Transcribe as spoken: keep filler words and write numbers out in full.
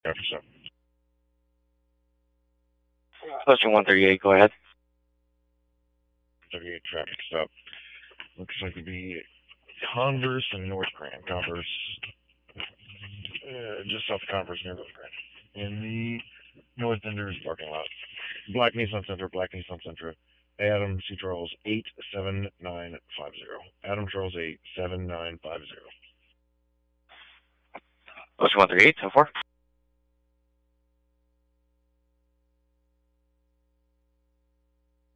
After seven. Question one thirty-eight, go ahead. thirty-eight traffic stop. Looks like it'd be Converse and North Grand. Converse, uh, just south of Converse near North Grand. In the North Enders parking lot. Black Nissan Sentra, Black Nissan Sentra. Adam C. Charles eight seven nine five zero. Adam Charles eight seven nine five zero. Question one thirty-eight, so far.